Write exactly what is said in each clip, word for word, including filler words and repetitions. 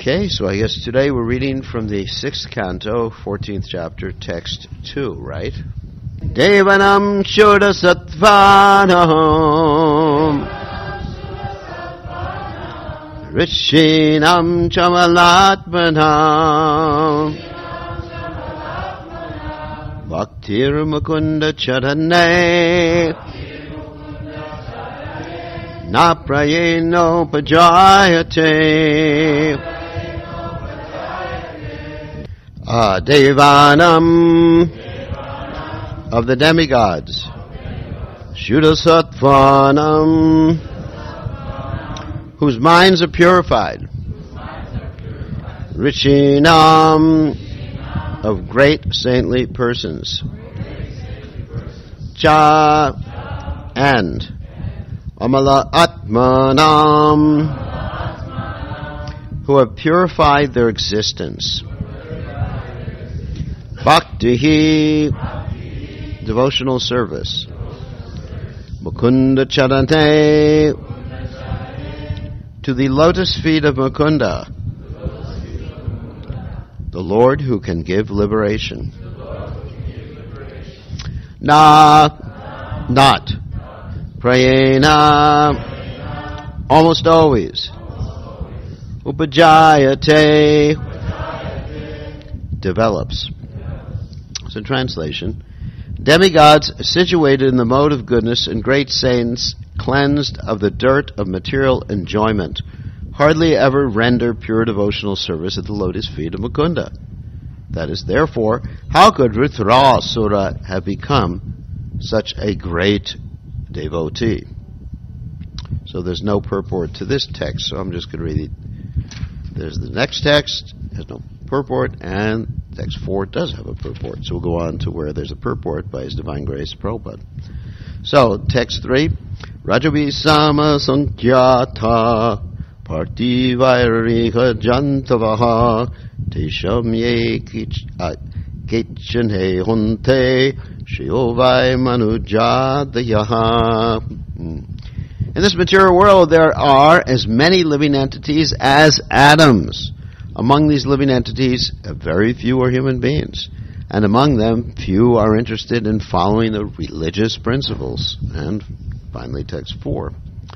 Okay, so I guess today we're reading from the sixth canto, fourteenth chapter, text two, right? Devanam Shuddha Sattvanam Rishinam Chamalatmanam Bhaktir Mukunda Charane Na prayeno pajayate Ah, Devanam of the demigods Shuddha Sattvanam whose minds are purified Rishinam of great saintly persons Cha and Amala Atmanam who have purified their existence Bhaktihi devotional service Mukunda Charante to the lotus feet of Mukunda the Lord who can give liberation Na not Prayena almost always Upajayate develops. So translation, demigods situated in the mode of goodness and great saints cleansed of the dirt of material enjoyment hardly ever render pure devotional service at the lotus feet of Mukunda. That is, therefore, how could Vritrasura have become such a great devotee? So there's no purport to this text, so I'm just going to read it. There's the next text, has no purport, and text four does have a purport. So we'll go on to where there's a purport by His Divine Grace Prabhupada. So, text three, Rajavi Sama Sankyata Parti Vairika Jantavaha Tesham Ye Kitchenhe Hunte Shiovai Manujadayaha. In this material world, there are as many living entities as atoms. Among these living entities, very few are human beings. And among them, few are interested in following the religious principles. And finally, text four.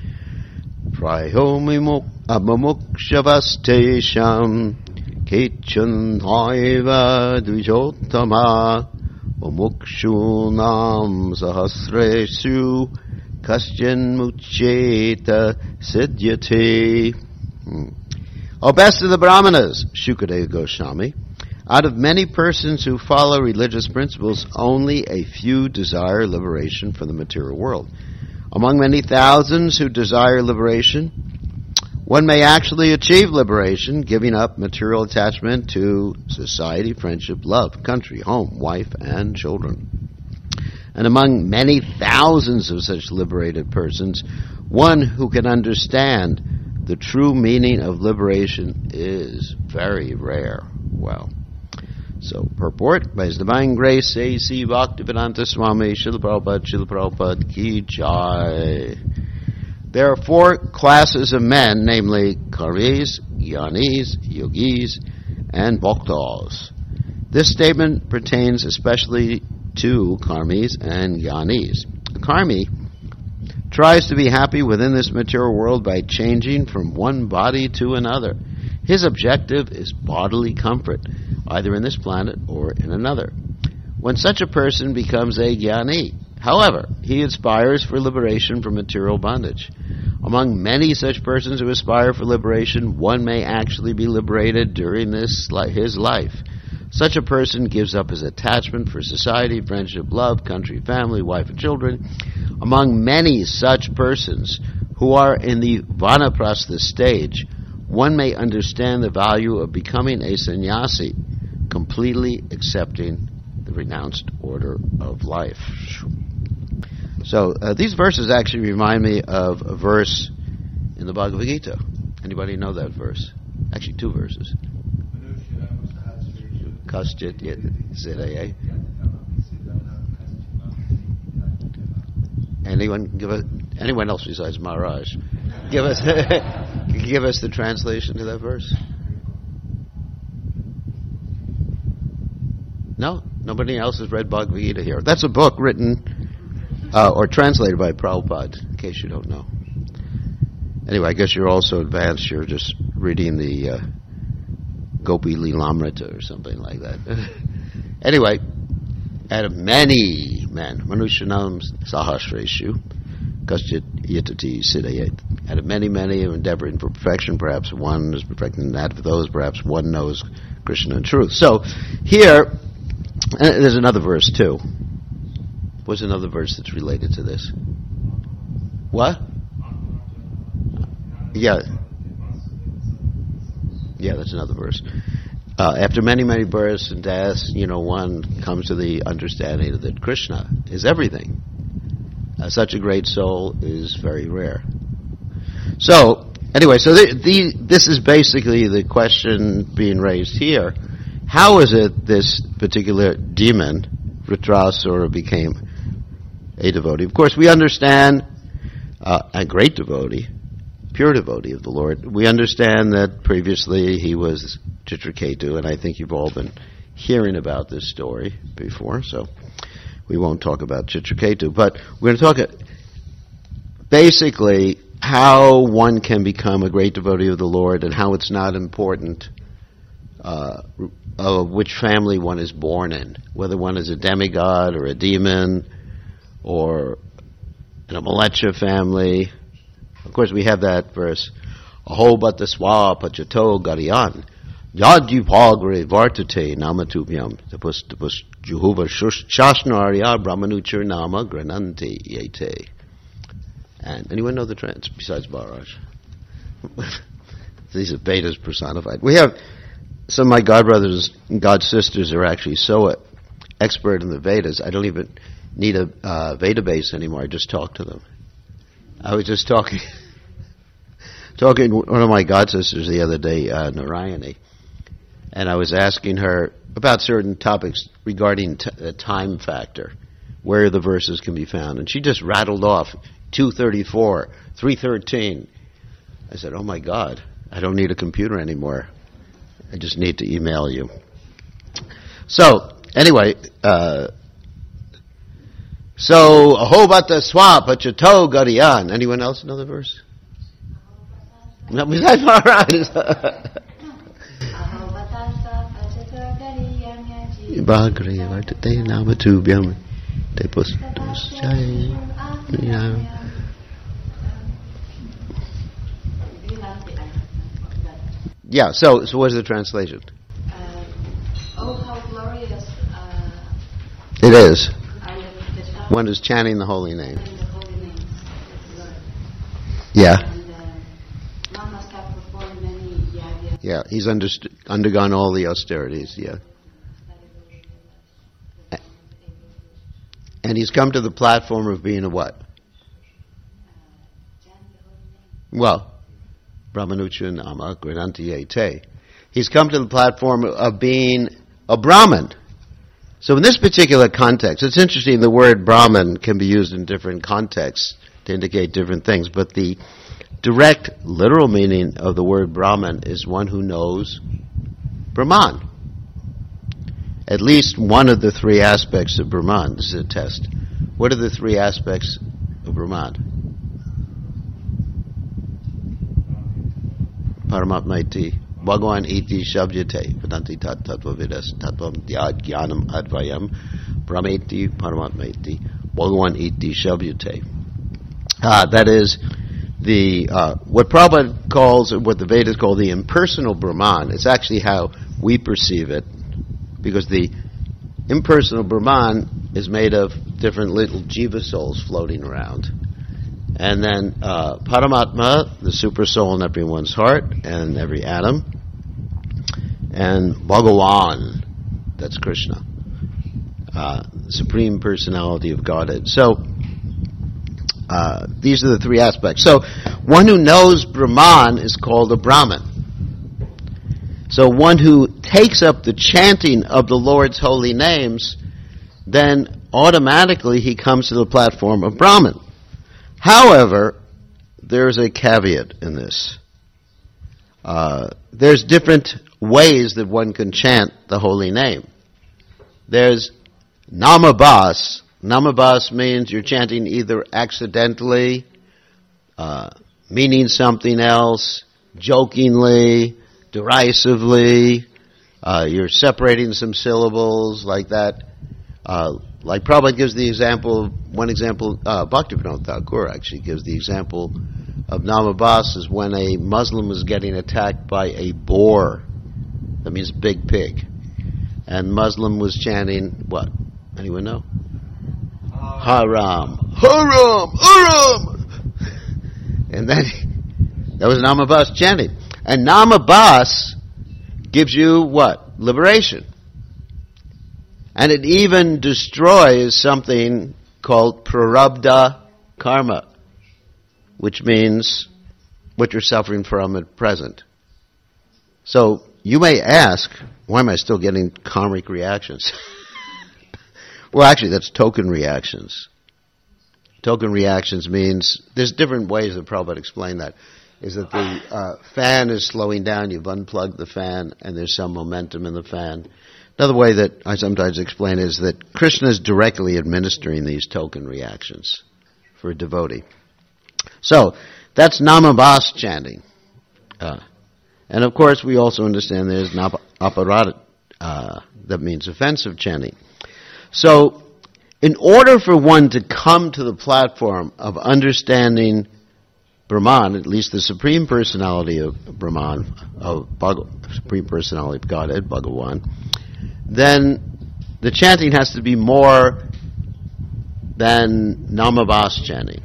Prayomimukshavaste Kechanhaiva Dvijotama Mumukshunam Sahasresu Kastyan Mucheta Siddhyate. O best of the Brahmanas, Shukadeva Goswami, out of many persons who follow religious principles, only a few desire liberation from the material world. Among many thousands who desire liberation, one may actually achieve liberation, giving up material attachment to society, friendship, love, country, home, wife, and children. And among many thousands of such liberated persons, one who can understand the true meaning of liberation is very rare. Wow. So, purport by His Divine Grace, A C Bhaktivedanta Swami, Srila Prabhupada, Srila Prabhupada Ki Jai. There are four classes of men, namely Karmis, Gyanis, Yogis, and Bhaktas. This statement pertains especially to Karmis and Gyanis. A Karmi tries to be happy within this material world by changing from one body to another. His objective is bodily comfort, either in this planet or in another. When such a person becomes a Jnani, however, he aspires for liberation from material bondage. Among many such persons who aspire for liberation, one may actually be liberated during this his life. Such a person gives up his attachment for society, friendship, love, country, family, wife, and children. Among many such persons who are in the Vanaprastha stage, one may understand the value of becoming a sannyasi, completely accepting the renounced order of life. So uh, these verses actually remind me of a verse in the Bhagavad Gita. Anybody know that verse? Actually, two verses. Kaschit Zidaya. Anyone give a, anyone else besides Maharaj? Give us give us the translation to that verse. No, nobody else has read Bhagavad Gita here. That's a book written uh, or translated by Prabhupada, in case you don't know. Anyway, I guess you're also advanced. You're just reading the uh, Gopi Lilamrita or something like that. Anyway, out of many men, Manushanam Sahasreshu, Kaschit Yatati Siddhayat. Out of many, many who endeavoring for perfection, perhaps one is perfecting, and out of those, perhaps one knows Krishna in truth. So, here, and there's another verse too. What's another verse that's related to this? What? Yeah. Yeah, that's another verse. Uh, after many, many births and deaths, you know, one comes to the understanding that Krishna is everything. Uh, such a great soul is very rare. So, anyway, so the, the, this is basically the question being raised here. How is it this particular demon, Vritrasura, became a devotee? Of course, we understand uh, a great devotee, pure devotee of the Lord. We understand that previously he was Chitraketu, and I think you've all been hearing about this story before, so we won't talk about Chitraketu. But we're going to talk uh, basically how one can become a great devotee of the Lord and how it's not important uh, of which family one is born in, whether one is a demigod or a demon or in a Malecha family. Of course, we have that verse, Aho bata swa pachato gariyan, yadupagre vartate namatubhyam, tapus tapus juhuva shashnarya brahmanuchar nama granante yete. And anyone know the trance besides Baraj? These are Vedas personified. We have some of my godbrothers and godsisters are actually so expert in the Vedas, I don't even need a uh, Veda base anymore. I just talk to them. I was just talking talking to one of my godsisters the other day, uh, Narayani, and I was asking her about certain topics regarding t- the time factor, where the verses can be found, and she just rattled off two thirty-four, three thirteen. I said, oh my God, I don't need a computer anymore. I just need to email you. So, anyway, uh, so, aho bata swa pachato gariyan. Anyone else know the verse? No, besides Maharaj. Bagre vartate namatubhyam te pustus jai. Yeah, so so what's the translation? Uh, oh, how glorious uh, it is. The One is chanting the holy name. the holy names of the Lord. Yeah. And uh, one must have performed many yajnas. Yeah, he's underst- undergone all the austerities, yeah. And he's come to the platform of being a what? Well, Brahmanucha Nama Grananti Te. He's come to the platform of being a Brahmin. So in this particular context, it's interesting, the word Brahmin can be used in different contexts to indicate different things, but the direct, literal meaning of the word Brahmin is one who knows Brahman. At least one of the three aspects of Brahman. This is a test. What are the three aspects of Brahman? Paramatma iti, Bhagavan iti shabdyate, Vedanti tat tattva vidas, tattvam dhyad jnanam advayam, Brahmeti Paramatma iti, Bhagavan iti shabdyate. Uh, that is the, uh, what Prabhupada calls, what the Vedas call the impersonal Brahman. It's actually how we perceive it, because the impersonal Brahman is made of different little jiva souls floating around. And then uh, Paramatma, the super soul in everyone's heart and every atom. And Bhagavan, that's Krishna, uh, Supreme Personality of Godhead. So uh, these are the three aspects. So one who knows Brahman is called a Brahmin. So one who takes up the chanting of the Lord's holy names, then automatically he comes to the platform of Brahman. However, there's a caveat in this. Uh, there's different ways that one can chant the holy name. there's namabhas. Namabhas means you're chanting either accidentally, uh, meaning something else, jokingly, derisively, uh, you're separating some syllables like that. Uh, like Prabhupada gives the example, one example, uh, Bhaktivinoda Thakur actually gives the example of namabhas is when a Muslim was getting attacked by a boar. That means big pig. And Muslim was chanting, what? Anyone know? Haram. Haram! Haram! And then, that was namabhas chanting. And namabhas gives you what? Liberation. And it even destroys something called prarabdha karma, which means what you're suffering from at present. So, you may ask, why am I still getting karmic reactions? Well, actually, that's token reactions. Token reactions means, there's different ways that Prabhupada explained that, is that the uh, fan is slowing down, you've unplugged the fan, and there's some momentum in the fan. Another way that I sometimes explain is that Krishna is directly administering these token reactions for a devotee. So, that's namabhas chanting. Uh, and of course, we also understand there's nap- aparada, uh, that means offensive chanting. So, in order for one to come to the platform of understanding Brahman, at least the Supreme Personality of Brahman, of Bhag- Supreme Personality of Godhead, Bhagawan, then the chanting has to be more than namabhas chanting.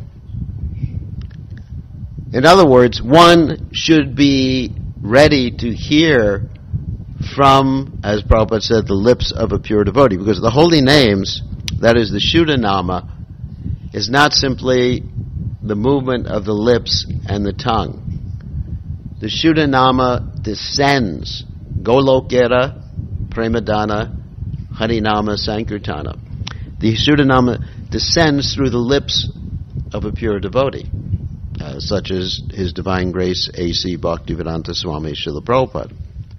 In other words, one should be ready to hear from, as Prabhupada said, the lips of a pure devotee. Because the holy names, that is the Shuddhanama, is not simply the movement of the lips and the tongue. The Shuddhanama descends. Golokera, Premadana, Harinama, Sankirtana. The Shuddhanama descends through the lips of a pure devotee, uh, such as His Divine Grace A C Bhaktivedanta Swami Srila Prabhupada.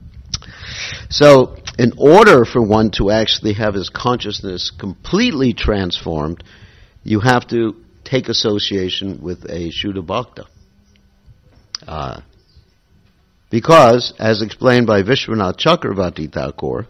So, in order for one to actually have his consciousness completely transformed, you have to take association with a Shuddha Bhakta. Uh, because, as explained by Vishwanath Chakravarti Thakur,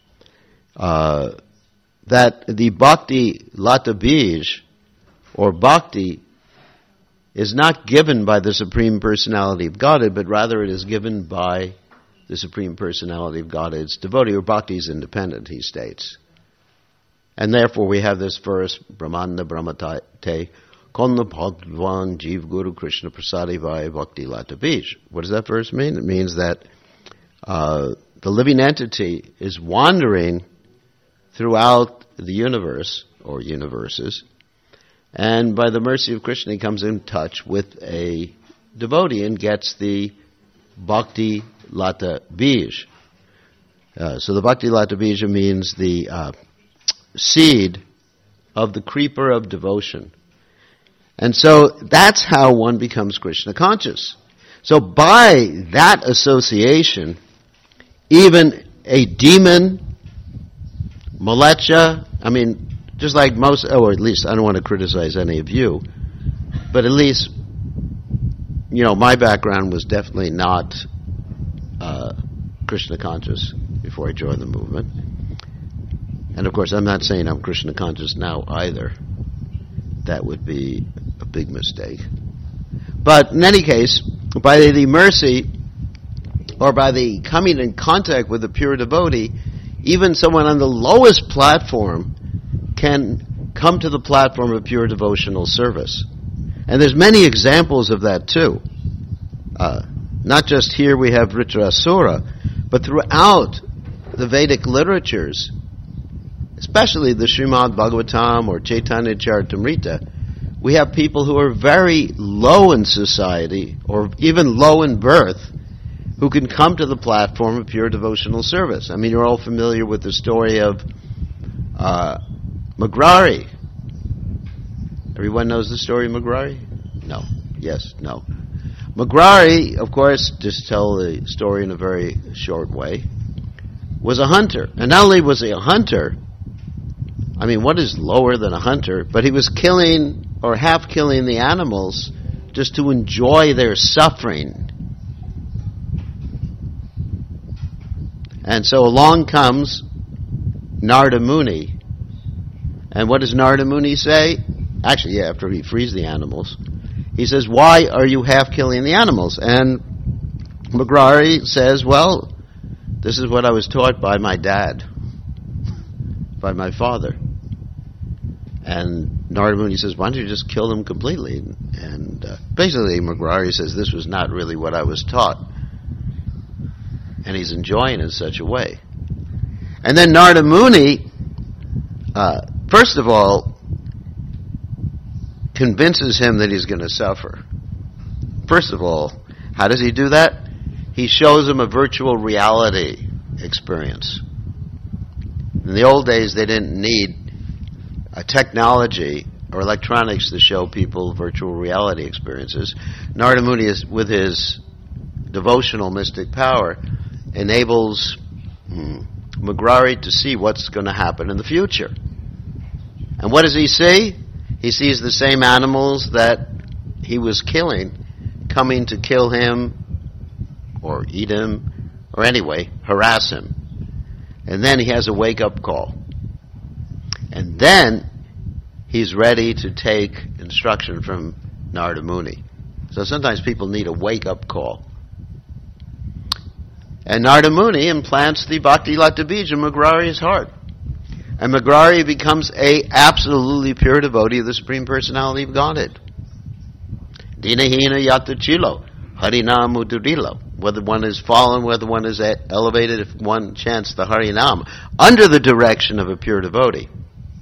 uh, that the Bhakti Lata Bij, or Bhakti, is not given by the Supreme Personality of Godhead, but rather it is given by the Supreme Personality of Godhead's devotee, or Bhakti is independent, he states. And therefore we have this verse, Brahmanda Brahmate, Konna Bhagwan Jeev Guru Krishna Prasadi Vaya Bhakti Lata Bij. What does that verse mean? It means that uh, the living entity is wandering throughout the universe, or universes, and by the mercy of Krishna he comes in touch with a devotee and gets the Bhakti Lata Bij. Uh, so the Bhakti Lata Bija means the uh, seed of the creeper of devotion. And so that's how one becomes Krishna conscious. So by that association, even a demon, malecha, I mean, just like most, or at least I don't want to criticize any of you, but at least, you know, my background was definitely not uh, Krishna conscious before I joined the movement. And of course, I'm not saying I'm Krishna conscious now either. That would be a big mistake. But in any case, by the mercy, or by the coming in contact with a pure devotee, even someone on the lowest platform can come to the platform of pure devotional service. And there's many examples of that too. Uh, not just here we have Vritrasura, but throughout the Vedic literatures, especially the Srimad Bhagavatam or Chaitanya Charitamrita, we have people who are very low in society, or even low in birth, who can come to the platform of pure devotional service. I mean, you're all familiar with the story of uh, Magrari. Everyone knows the story of Magrari? No. Yes, no. Magrari, of course, just tell the story in a very short way, was a hunter. And not only was he a hunter, I mean, what is lower than a hunter? But he was killing or half killing the animals just to enjoy their suffering. And so along comes Narada Muni. And what does Narada Muni say? Actually, yeah, after he frees the animals, he says, why are you half killing the animals? And Magrari says, well, this is what I was taught by my dad, by my father. And Narada Muni says, why don't you just kill them completely? And uh, basically Magrari says, this was not really what I was taught. And he's enjoying it in such a way. And then Narada Muni, uh, first of all, convinces him that he's going to suffer. First of all, how does he do that? He shows him a virtual reality experience. In the old days, they didn't need a technology or electronics to show people virtual reality experiences. Narada Muni, is, with his devotional mystic power, enables hmm, Magrari to see what's going to happen in the future. And what does he see? He sees the same animals that he was killing coming to kill him or eat him or anyway, harass him. And then he has a wake-up call. And then he's ready to take instruction from Narada Muni. So sometimes people need a wake-up call. And Narada Muni implants the Bhakti Lata Bija in Magrari's heart. And Magrari becomes a absolutely pure devotee of the Supreme Personality of Godhead. Dinahina yata chilo, harinam udurilo. Whether one is fallen, whether one is elevated, if one chants the Harinam, under the direction of a pure devotee.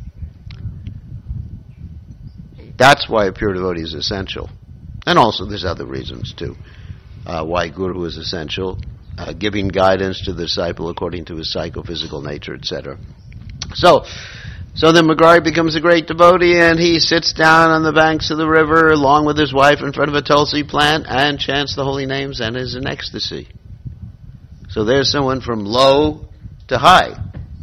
That's why a pure devotee is essential. And also there's other reasons too. Uh, why Guru is essential. Uh, giving guidance to the disciple according to his psychophysical nature, et cetera. So, so then Magrari becomes a great devotee, and he sits down on the banks of the river along with his wife in front of a tulsi plant and chants the holy names and is in ecstasy. So there's someone from low to high.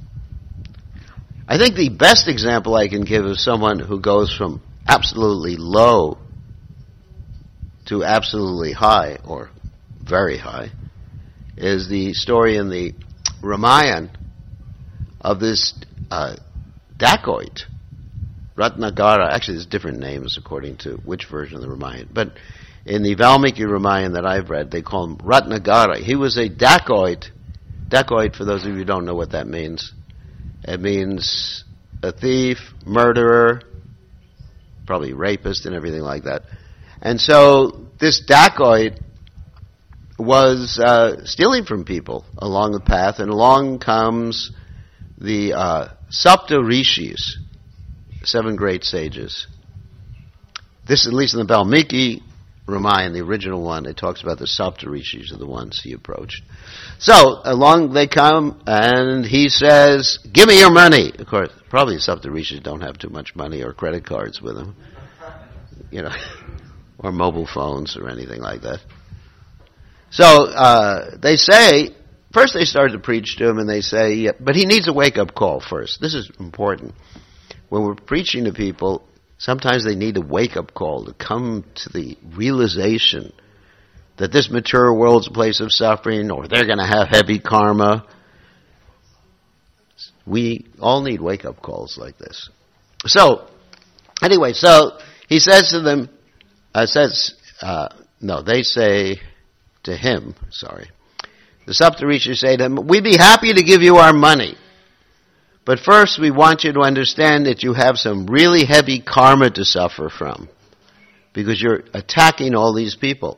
I think the best example I can give is someone who goes from absolutely low to absolutely high, or very high, is the story in the Ramayana of this uh, dacoit, Ratnagara. Actually, there's different names according to which version of the Ramayana. But in the Valmiki Ramayana that I've read, they call him Ratnagara. He was a dacoit. Dacoit, for those of you who don't know what that means, it means a thief, murderer, probably rapist and everything like that. And so this dacoit was uh, stealing from people along the path, and along comes the uh, Sapta Rishis, seven great sages. This, at least in the Valmiki Ramayana, the original one, it talks about the Sapta Rishis are the ones he approached. So, along they come, and he says, give me your money. Of course, probably the Sapta Rishis don't have too much money or credit cards with them, you know, or mobile phones or anything like that. So, uh, they say, first they start to preach to him, and they say, yeah, but he needs a wake-up call first. This is important. When we're preaching to people, sometimes they need a wake-up call to come to the realization that this material world's a place of suffering, or they're going to have heavy karma. We all need wake-up calls like this. So, anyway, so he says to them, uh, says, uh, no, they say to him, sorry, the Saptarishis say to him, we'd be happy to give you our money, but first we want you to understand that you have some really heavy karma to suffer from, because you're attacking all these people.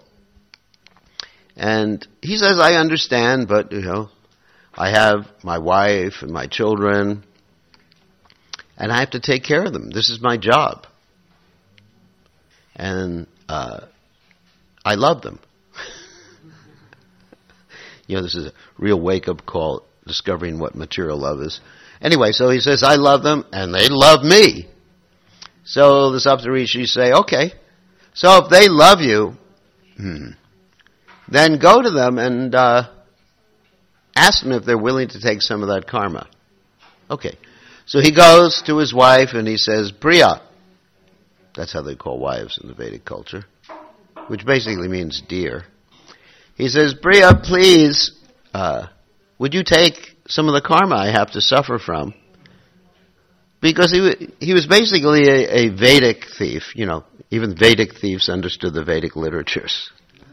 And he says, I understand, but, you know, I have my wife and my children, and I have to take care of them. This is my job. And uh, I love them. You know, this is a real wake-up call, discovering what material love is. Anyway, so he says, I love them, and they love me. So the Saptarishis say, okay, so if they love you, hmm, then go to them and uh, ask them if they're willing to take some of that karma. Okay, So he goes to his wife and he says, Priya. That's how they call wives in the Vedic culture, which basically means dear. He says, Priya, please, uh, would you take some of the karma I have to suffer from? Because he he was basically a, a Vedic thief. You know, even Vedic thieves understood the Vedic literatures.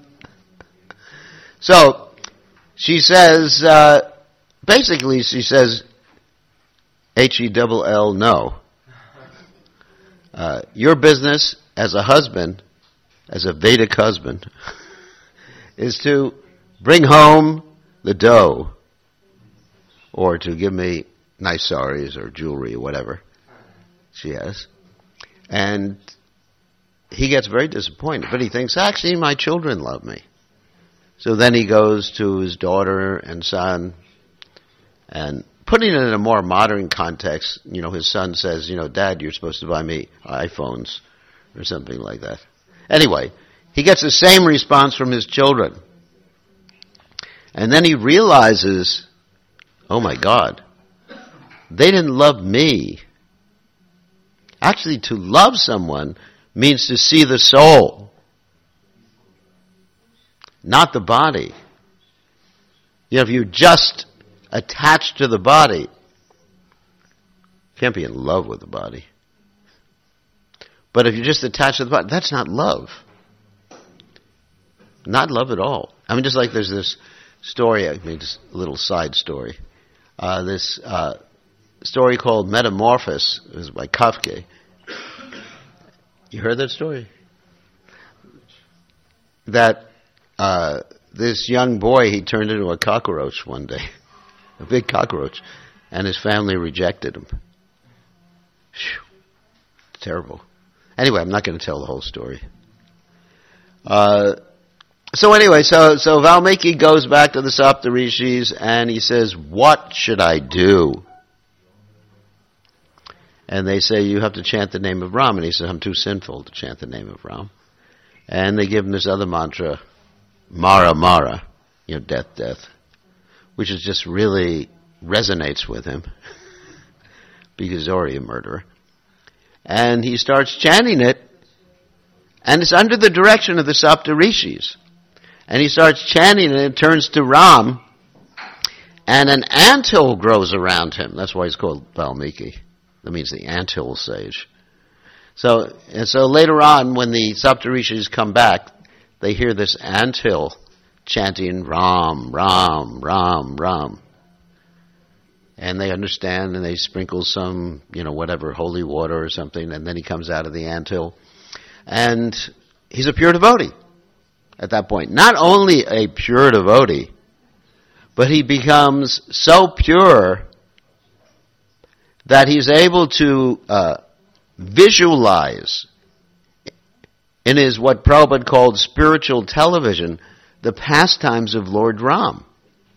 So she says, uh, basically she says, H E double L, no. Uh, your business as a husband, as a Vedic husband, is to bring home the dough, or to give me nice saris or jewelry or whatever she has. And he gets very disappointed, but he thinks, actually, my children love me. So then he goes to his daughter and son, and putting it in a more modern context, you know, his son says, you know, Dad, you're supposed to buy me iPhones or something like that. Anyway, he gets the same response from his children. And then he realizes, oh my God, they didn't love me. Actually, to love someone means to see the soul, not the body. You know, if you're just attached to the body, you can't be in love with the body. But if you're just attached to the body, that's not love. Not love at all. I mean, just like there's this story, I mean, just a little side story. Uh, this uh, story called Metamorphosis. It was by Kafka. You heard that story? That uh, this young boy, he turned into a cockroach one day. A big cockroach. And his family rejected him. Whew. Terrible. Anyway, I'm not going to tell the whole story. Uh, so anyway, so, so Valmiki goes back to the Saptarishis and he says, what should I do? And they say, you have to chant the name of Ram. And he says, I'm too sinful to chant the name of Ram. And they give him this other mantra, Mara Mara, you know, death, death, which is just really resonates with him because he's already a murderer. And he starts chanting it, and it's under the direction of the Saptarishis. And he starts chanting it, and it turns to Ram, and an anthill grows around him. That's why he's called Valmiki. That means the anthill sage. So, and so later on, when the Saptarishis come back, they hear this anthill chanting Ram, Ram, Ram, Ram. And they understand, and they sprinkle some, you know, whatever, holy water or something, and then he comes out of the anthill. And he's a pure devotee at that point. Not only a pure devotee, but he becomes so pure that he's able to uh, visualize in his, what Prabhupada called spiritual television, the pastimes of Lord Ram,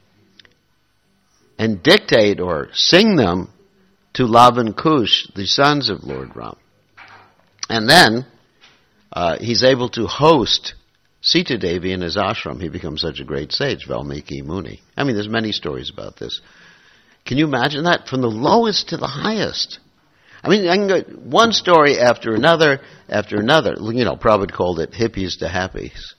and dictate or sing them to Lava and Kush, the sons of Lord Ram. And then uh, he's able to host Sita Devi in his ashram. He becomes such a great sage, Valmiki Muni. I mean, there's many stories about this. Can you imagine that? From the lowest to the highest. I mean, I can go one story after another, after another. You know, Prabhupada called it hippies to happies.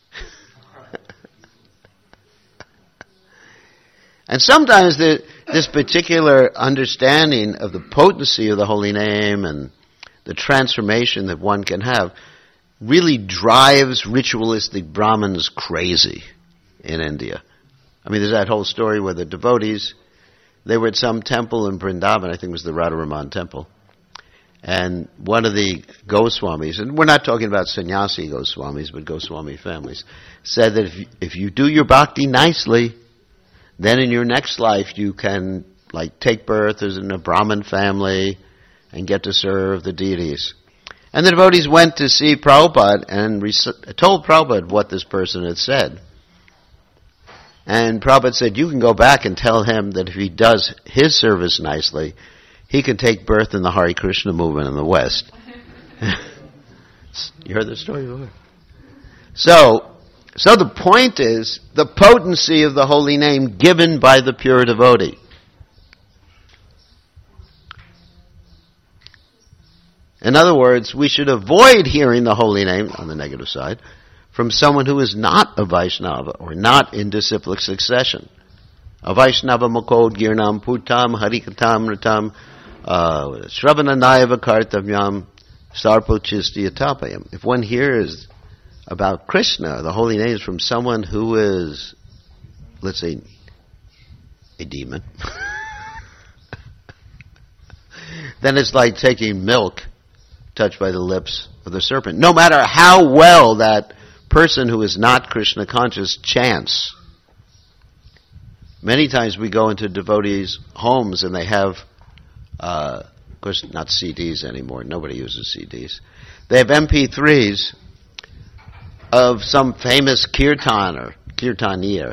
And sometimes the, this particular understanding of the potency of the holy name and the transformation that one can have really drives ritualistic Brahmins crazy in India. I mean, there's that whole story where the devotees, they were at some temple in Vrindavan, I think it was the Radharaman temple, and one of the Goswamis, and we're not talking about sannyasi Goswamis, but Goswami families, said that if you, if you do your bhakti nicely, then in your next life you can, like, take birth as in a Brahmin family and get to serve the deities. And the devotees went to see Prabhupada and res- told Prabhupada what this person had said. And Prabhupada said, you can go back and tell him that if he does his service nicely, he can take birth in the Hare Krishna movement in the West. You heard this story before? So, so the point is the potency of the holy name given by the pure devotee. In other words, we should avoid hearing the holy name, on the negative side, from someone who is not a Vaishnava or not in disciplic succession. A Vaishnava Mukod Girnam Putam Harikatam Ritam Shravananayava Kartavyam Sarpochistiyatapayam. If one hears about Krishna, the holy names, from someone who is, let's say, a demon, then it's like taking milk touched by the lips of the serpent. No matter how well that person who is not Krishna conscious chants. Many times we go into devotees' homes and they have, uh, of course, not C Ds anymore. Nobody uses C Ds. They have M P threes of some famous kirtan or kirtanier.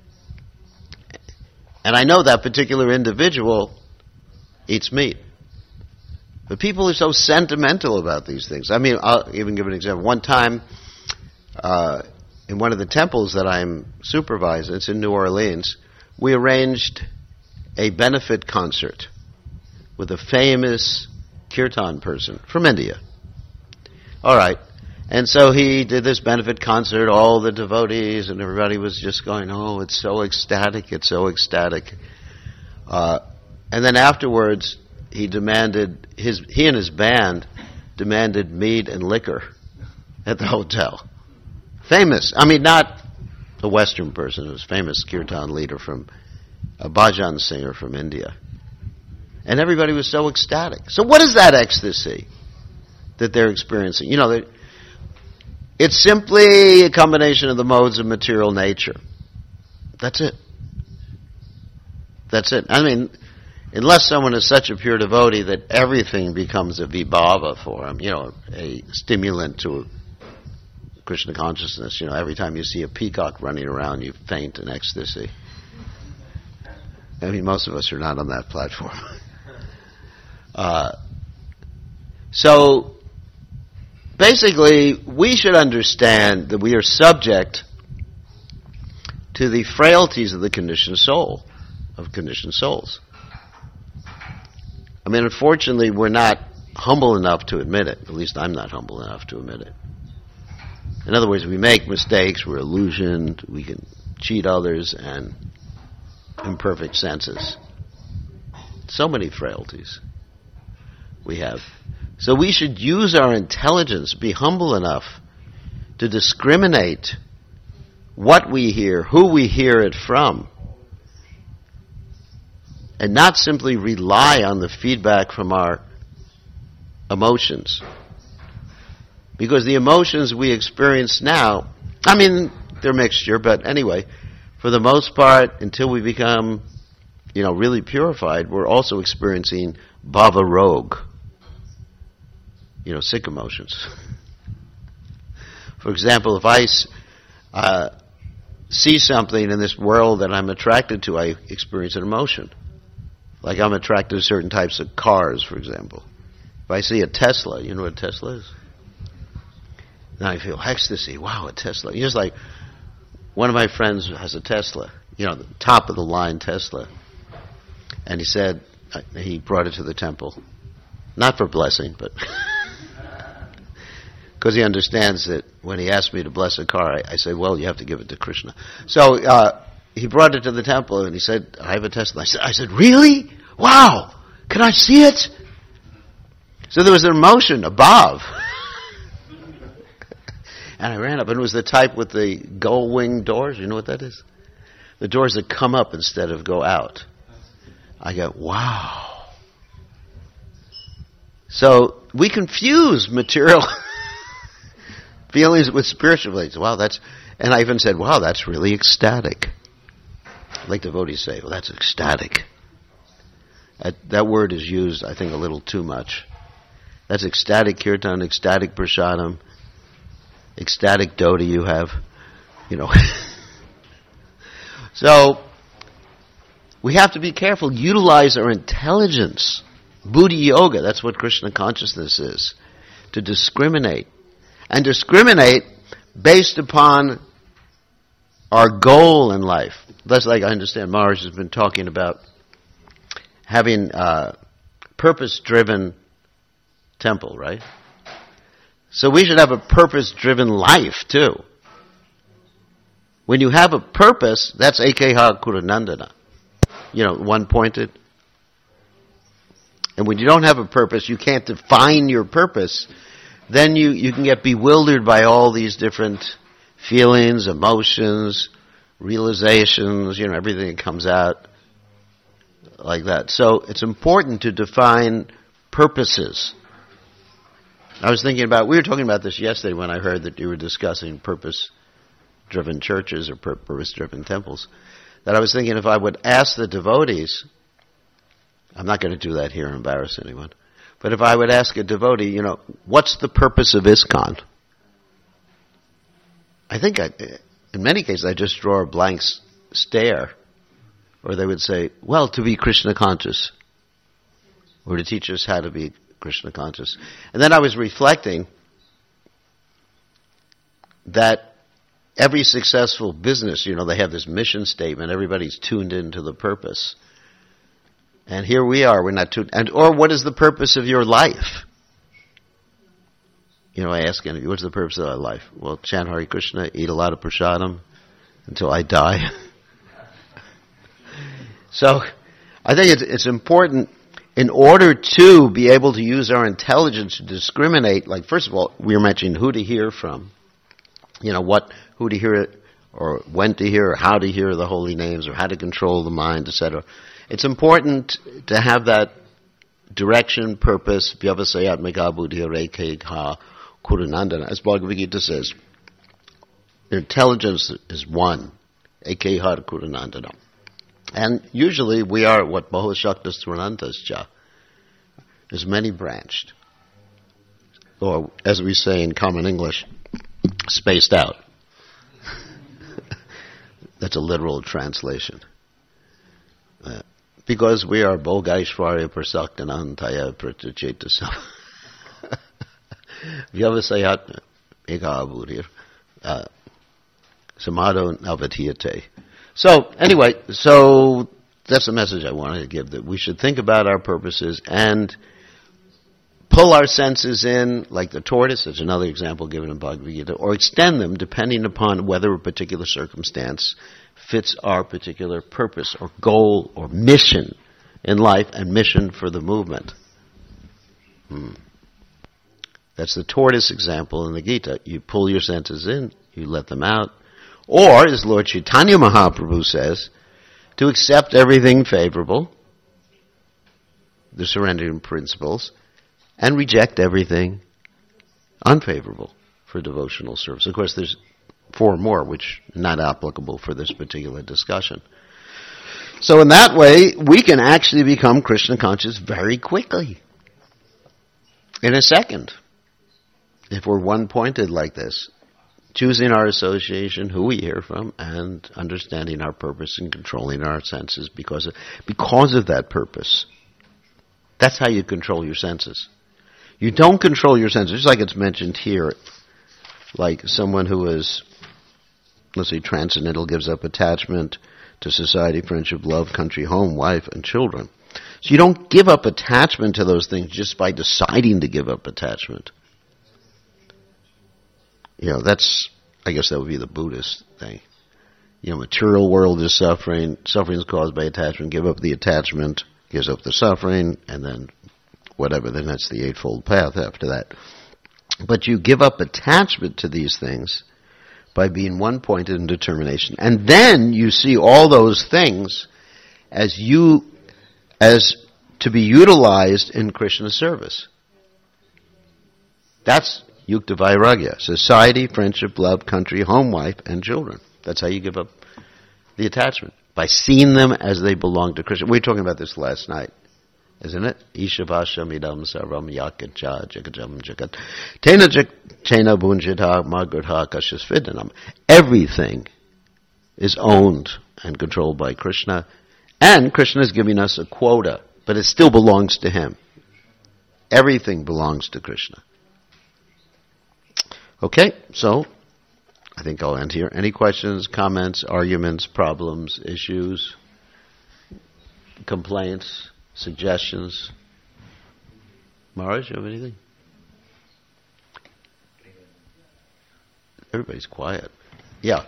And I know that particular individual eats meat. But people are so sentimental about these things. I mean, I'll even give an example. One time, uh, in one of the temples that I'm supervising, it's in New Orleans, we arranged a benefit concert with a famous kirtan person from India. All right. And so he did this benefit concert, all the devotees and everybody was just going, oh, it's so ecstatic, it's so ecstatic. Uh, and then afterwards, he demanded, his he and his band demanded meat and liquor at the hotel. Famous. I mean, not a Western person, it was a famous kirtan leader from, a bhajan singer from India. And everybody was so ecstatic. So what is that ecstasy that they're experiencing? You know, it's simply a combination of the modes of material nature. That's it. That's it. I mean, unless someone is such a pure devotee that everything becomes a vibhava for him, you know, a stimulant to Krishna consciousness. You know, every time you see a peacock running around, you faint in ecstasy. I mean, most of us are not on that platform. uh, so, basically, we should understand that we are subject to the frailties of the conditioned soul, of conditioned souls. I mean, unfortunately, we're not humble enough to admit it. At least I'm not humble enough to admit it. In other words, we make mistakes, we're illusioned, we can cheat others, and imperfect senses. So many frailties we have. So we should use our intelligence, be humble enough to discriminate what we hear, who we hear it from, and not simply rely on the feedback from our emotions. Because the emotions we experience now, I mean, they're a mixture, but anyway, for the most part, until we become, you know, really purified, we're also experiencing bhava rog, you know, sick emotions. For example, if I uh, see something in this world that I'm attracted to, I experience an emotion. Like I'm attracted to certain types of cars, for example. If I see a Tesla, you know what a Tesla is? Now I feel ecstasy. Wow, a Tesla. Just like one of my friends has a Tesla, you know, the top of the line Tesla. And he said, uh, he brought it to the temple. Not for blessing, but because he understands that when he asked me to bless a car, I, I said, well, you have to give it to Krishna. So uh, he brought it to the temple and he said, I have a Tesla. I said, I said, really? Wow! Can I see it? So there was an emotion above. And I ran up, and it was the type with the gull wing doors. You know what that is? The doors that come up instead of go out. I go, wow. So we confuse material feelings with spiritual feelings. Wow, that's, and I even said, wow, that's really ecstatic. Like devotees say, well, that's ecstatic. That, that word is used, I think, a little too much. That's ecstatic kirtan, ecstatic prasadam, ecstatic dhoti you have, you know. So, we have to be careful, utilize our intelligence. Buddhi yoga, that's what Krishna consciousness is. To discriminate. And discriminate based upon our goal in life. That's like I understand Maharaj has been talking about having uh, purpose-driven temple, right? So we should have a purpose-driven life, too. When you have a purpose, that's Ekeha Kurunandana. You know, one-pointed. And when you don't have a purpose, you can't define your purpose, then you, you can get bewildered by all these different feelings, emotions, realizations, you know, everything that comes out like that. So it's important to define purposes. I was thinking about, we were talking about this yesterday when I heard that you were discussing purpose-driven churches or purpose-driven temples, that I was thinking if I would ask the devotees, I'm not going to do that here and embarrass anyone, but if I would ask a devotee, you know, what's the purpose of ISKCON? I think I, in many cases I just draw a blank stare, or they would say, well, to be Krishna conscious, or to teach us how to be Krishna conscious. And then I was reflecting that every successful business, you know, they have this mission statement, everybody's tuned into the purpose. And here we are, we're not tuned, and or what is the purpose of your life? You know, I ask any of you, what's the purpose of our life? Well, chant Hare Krishna, eat a lot of prasadam until I die. So, I think it's, it's important, in order to be able to use our intelligence to discriminate, like first of all, we were mentioning who to hear from. You know, what, who to hear, or when to hear, or how to hear the holy names, or how to control the mind, et cetera. It's important to have that direction, purpose, vyavasayat megabudhi rekha kurunandana. As Bhagavad Gita says, intelligence is one, ekha kurunandana. And usually we are what Bahashaktas Trinantascha is many branched. Or as we say in common English, spaced out. That's a literal translation. Uh, because we are Bhogaishvarya Prasaktanantaya Pratachetasam. Vyavasayat Ekabhudir. Samadho Navatiyate. So, anyway, so that's the message I wanted to give, that we should think about our purposes and pull our senses in, like the tortoise, that's another example given in Bhagavad Gita, or extend them depending upon whether a particular circumstance fits our particular purpose or goal or mission in life and mission for the movement. Hmm. That's the tortoise example in the Gita. You pull your senses in, you let them out. Or, as Lord Chaitanya Mahaprabhu says, to accept everything favorable, the surrendering principles, and reject everything unfavorable for devotional service. Of course, there's four more, which are not applicable for this particular discussion. So in that way, we can actually become Krishna conscious very quickly. In a second. If we're one-pointed like this. Choosing our association, who we hear from, and understanding our purpose and controlling our senses because of, because of that purpose. That's how you control your senses. You don't control your senses, just like it's mentioned here, like someone who is, let's say, transcendental, gives up attachment to society, friendship, love, country, home, wife, and children. So you don't give up attachment to those things just by deciding to give up attachment. You know, that's, I guess that would be the Buddhist thing. You know, material world is suffering, suffering is caused by attachment, give up the attachment, gives up the suffering, and then whatever, then that's the Eightfold Path after that. But you give up attachment to these things by being one-pointed in determination. And then you see all those things as you, as to be utilized in Krishna service. That's Yukta Vairagya. Society, friendship, love, country, home, wife, and children. That's how you give up the attachment. By seeing them as they belong to Krishna. We were talking about this last night, isn't it? Ishavasham idam sarvam yakacha jagajam jagat. Tena chena bunjita magurha kashasvidanam. Everything is owned and controlled by Krishna. And Krishna is giving us a quota, but it still belongs to Him. Everything belongs to Krishna. Okay, so I think I'll end here. Any questions, comments, arguments, problems, issues, complaints, suggestions? Maharaj, you have anything? Everybody's quiet. Yeah.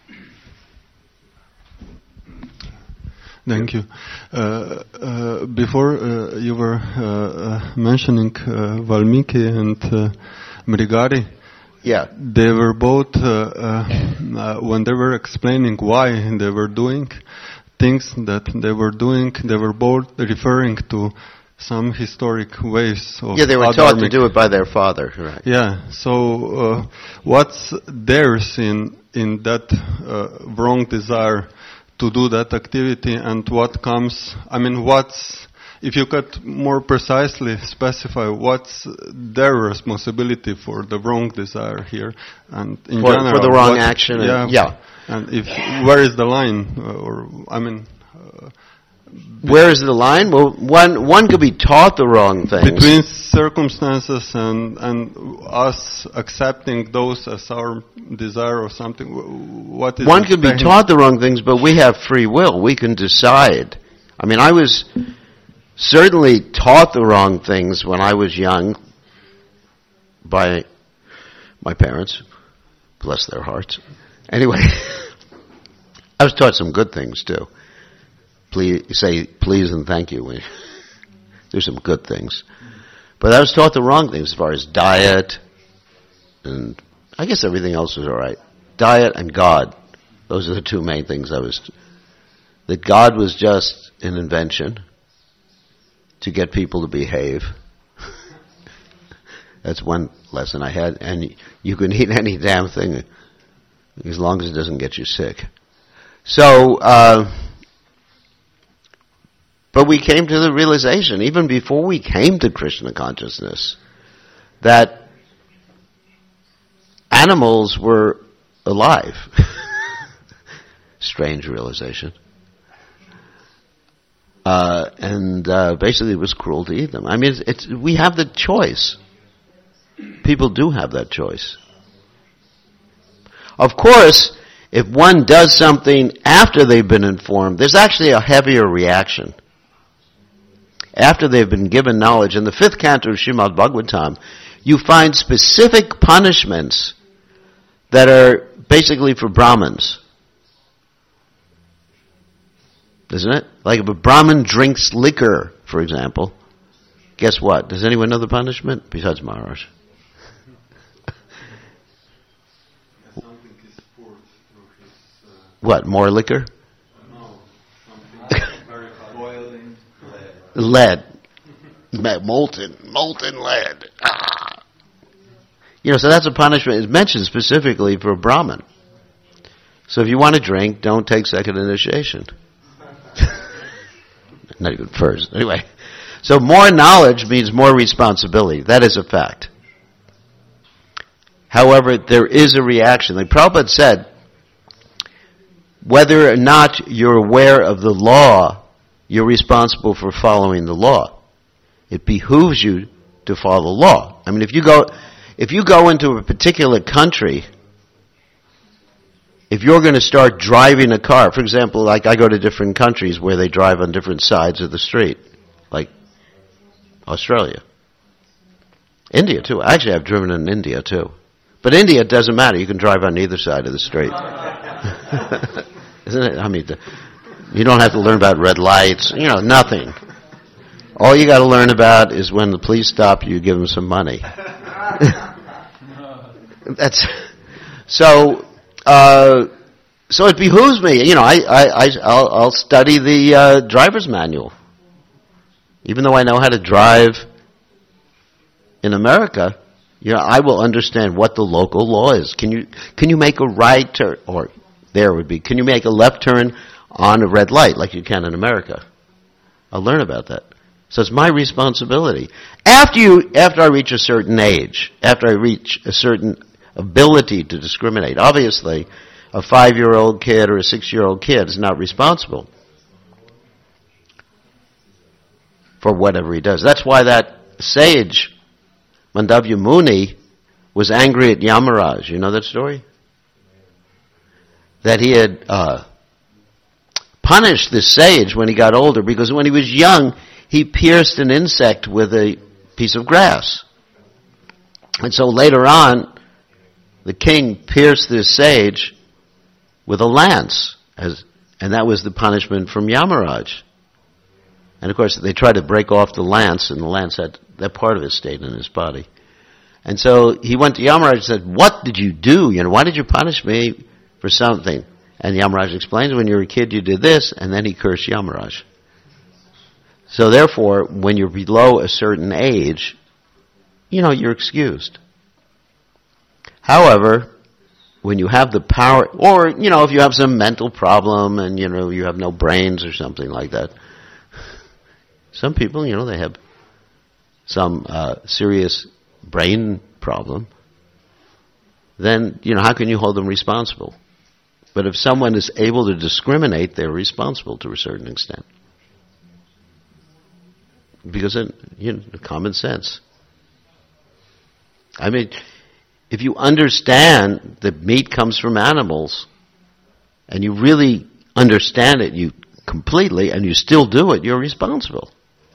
Thank you. Uh, uh, before uh, you were uh, uh, mentioning uh, Valmiki and uh, Mrigari. Yeah. They were both, uh, uh, when they were explaining why they were doing things that they were doing, they were both referring to some historic ways of Yeah, they were adharmic. taught to do it by their father, right? Yeah, so uh, what's theirs in, in that uh, wrong desire to do that activity, and what comes, I mean, what's, if you could more precisely specify what's their responsibility for the wrong desire here, and in For, general, for the wrong what- action. yeah, And, yeah. and if where is the line, uh, or I mean, uh, Where is the line? Well, one one could be taught the wrong things. between circumstances and and us accepting those as our desire or something, wh- what is One it could be behind- taught the wrong things, but we have free will. We can decide. I mean, I was certainly taught the wrong things when I was young by my parents. Bless their hearts. Anyway, I was taught some good things too. Please say please and thank you. There's some good things. But I was taught the wrong things as far as diet, and I guess everything else was all right. Diet and God. Those are the two main things I was... That God was just an invention to get people to behave. That's one lesson I had. And you can eat any damn thing as long as it doesn't get you sick. So, uh, but we came to the realization, even before we came to Krishna consciousness, that animals were alive. Strange realization. Uh, and uh, basically it was cruel to eat them. I mean, it's, it's, we have the choice. People do have that choice. Of course, if one does something after they've been informed, there's actually a heavier reaction. After they've been given knowledge, in the fifth canto of Srimad Bhagavatam, you find specific punishments that are basically for Brahmins. Isn't it? Like if a Brahmin drinks liquor, for example, guess what? Does anyone know the punishment? Besides Maharaj. What, more liquor? No, something very boiling Lead. Molten, molten lead. Ah. You know, so that's a punishment. It's mentioned specifically for a Brahmin. So if you want to drink, don't take second initiation. Not even first. Anyway. So more knowledge means more responsibility. That is a fact. However, there is a reaction. Like Prabhupada said, whether or not you're aware of the law, you're responsible for following the law. It behooves you to follow the law. I mean, if you go, if you go into a particular country, if you're going to start driving a car, for example, like I go to different countries where they drive on different sides of the street, like Australia. India too. Actually, I've driven in India too. But India, it doesn't matter. You can drive on either side of the street. Isn't it? I mean, you don't have to learn about red lights. You know, nothing. All you got to learn about is when the police stop you, you give them some money. That's so. Uh, so it behooves me. You know, I, I, I I'll, I'll study the uh, driver's manual, even though I know how to drive in America. You know, I will understand what the local law is. Can you can you make a right turn, or there would be, can you make a left turn on a red light like you can in America? I'll learn about that. So it's my responsibility. After you, after I reach a certain age, after I reach a certain ability to discriminate, obviously, a five-year-old kid or a six-year-old kid is not responsible for whatever he does. That's why that sage, Mandavya Muni, was angry at Yamaraj. You know that story? That he had uh, punished this sage when he got older, because when he was young, he pierced an insect with a piece of grass. And so later on, the king pierced this sage with a lance, as, and that was the punishment from Yamaraj. And of course, they tried to break off the lance, and the lance had, that part of it stayed in his body. And so he went to Yamaraj and said, what did you do? You know, why did you punish me for something? And Yamaraj explains, when you were a kid, you did this, and then he cursed Yamaraj. So therefore, when you're below a certain age, you know, you're excused. However, when you have the power, or, you know, if you have some mental problem and, you know, you have no brains or something like that, some people, you know, they have some uh, serious brain problem, then, you know, how can you hold them responsible? But if someone is able to discriminate, they're responsible to a certain extent. Because it, you know, common sense. I mean, if you understand that meat comes from animals, and you really understand it you completely, and you still do it, you're responsible.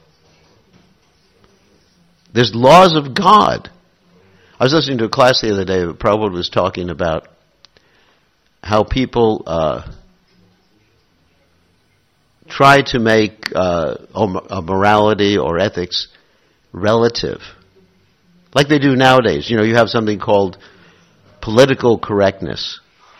There's laws of God. I was listening to a class the other day where Prabhupada was talking about how people uh, try to make uh, a morality or ethics relative. Like they do nowadays. You know, you have something called political correctness.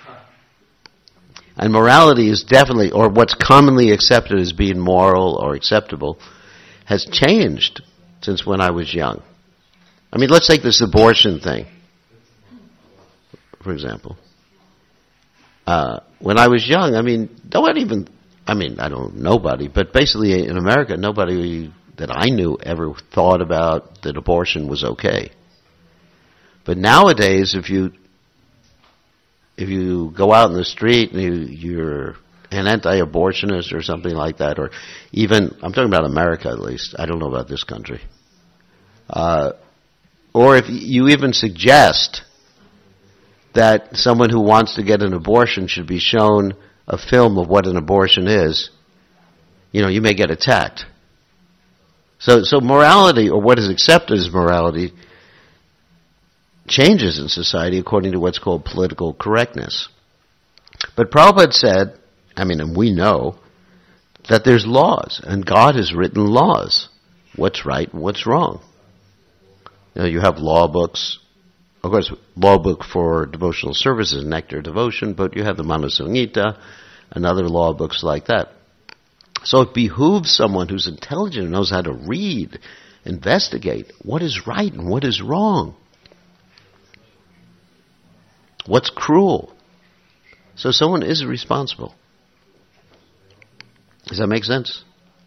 And morality is definitely, or what's commonly accepted as being moral or acceptable, has changed since when I was young. I mean, let's take this abortion thing, for example. Uh, when I was young, I mean, nobody even, I mean, I don't know nobody, but basically in America, nobody that I knew ever thought about that abortion was okay. But nowadays, if you if you go out in the street and you, you're an anti-abortionist or something like that, or even, I'm talking about America at least, I don't know about this country, uh, or if you even suggest that someone who wants to get an abortion should be shown a film of what an abortion is, you know, you may get attacked. So, so morality, or what is accepted as morality, changes in society according to what's called political correctness. But Prabhupada said, I mean, and we know, that there's laws, and God has written laws. What's right and what's wrong. You know, you have law books. Of course, law book for devotional services, Nectar Devotion, but you have the Manasamhita and other law books like that. So it behooves someone who's intelligent and knows how to read, investigate what is right and what is wrong. What's cruel? So someone is responsible. Does that make sense?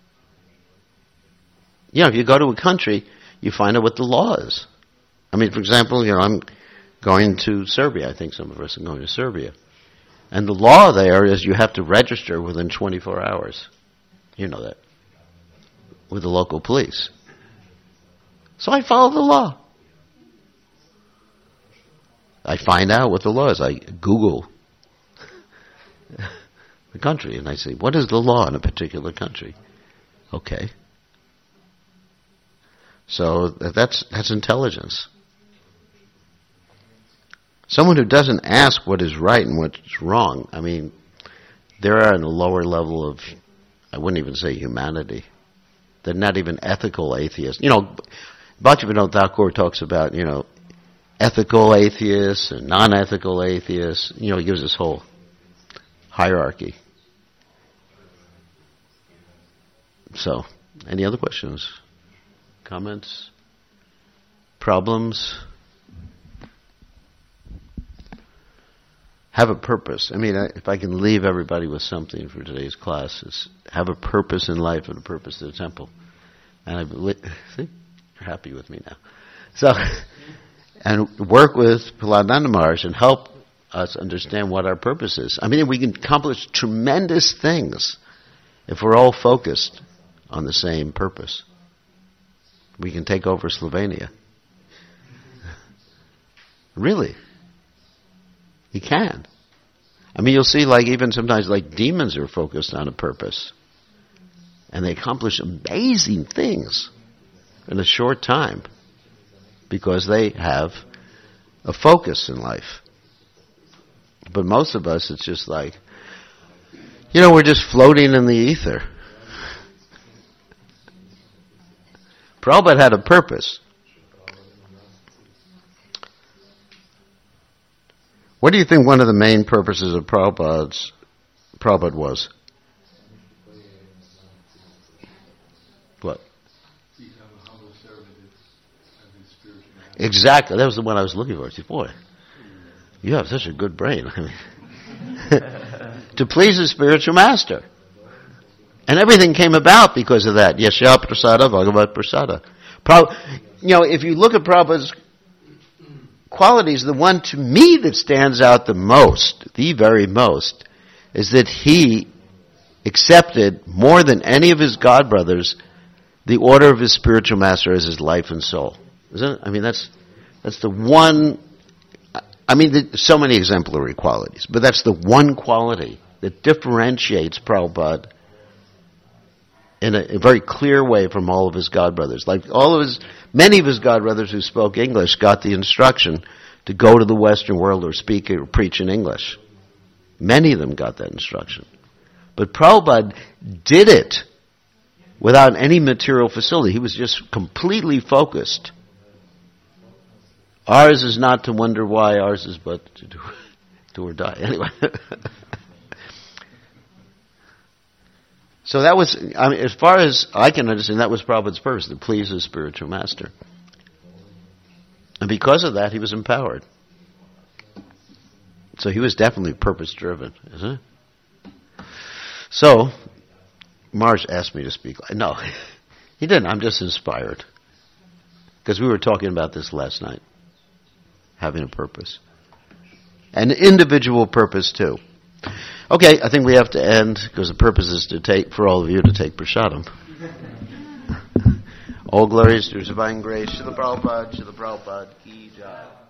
You know, if you go to a country, you find out what the law is. I mean, for example, you know, I'm going to Serbia. I think some of us are going to Serbia. And the law there is you have to register within twenty-four hours. You know that. With the local police. So I follow the law. I find out what the law is. I Google the country and I say, what is the law in a particular country? Okay. So that's that's intelligence. Someone who doesn't ask what is right and what's wrong, I mean, they're on a lower level of, I wouldn't even say humanity. They're not even ethical atheists. You know, Bhaktivinoda Thakur talks about, you know, ethical atheists and non-ethical atheists. You know, he gives this whole hierarchy. So, any other questions? Comments? Problems? Have a purpose. I mean, I, if I can leave everybody with something for today's class, it's have a purpose in life and a purpose to the temple. And I believe, see, you're happy with me now. So, and work with Prahlada Maharaj and help us understand what our purpose is. I mean, we can accomplish tremendous things if we're all focused on the same purpose. We can take over Slovenia. Really. You can. I mean, you'll see, like, even sometimes, like, demons are focused on a purpose. And they accomplish amazing things in a short time because they have a focus in life. But most of us, it's just like, you know, we're just floating in the ether. Prabhupada had a purpose. What do you think one of the main purposes of Prabhupada's, Prabhupada was? What? Exactly. That was the one I was looking for. I said, boy, you have such a good brain. I mean, to please his spiritual master. And everything came about because of that. Yasya Prasada, Bhagavat Prasada. Prabh- you know, if you look at Prabhupada's qualities, the one to me that stands out the most, the very most, is that he accepted more than any of his god brothers the order of his spiritual master as his life and soul. Isn't it? I mean, that's that's the one. I mean, there's so many exemplary qualities, but that's the one quality that differentiates Prabhupada in a, a very clear way from all of his god brothers. Like all of his, many of his god brothers who spoke English got the instruction to go to the Western world or speak or preach in English. Many of them got that instruction. But Prabhupada did it without any material facility. He was just completely focused. Ours is not to wonder why, ours is but to do, do or die. Anyway. So that was, I mean, as far as I can understand, that was Prabhupada's purpose, to please his spiritual master. And because of that, he was empowered. So he was definitely purpose-driven, isn't it? So, Marsh asked me to speak. No, he didn't. I'm just inspired. Because we were talking about this last night. Having a purpose. An individual purpose, too. Okay, I think we have to end, because the purpose is to take, for all of you to take prasadam. All glories to His divine grace. Srila Prabhupada, Srila Prabhupada, Ki Jai.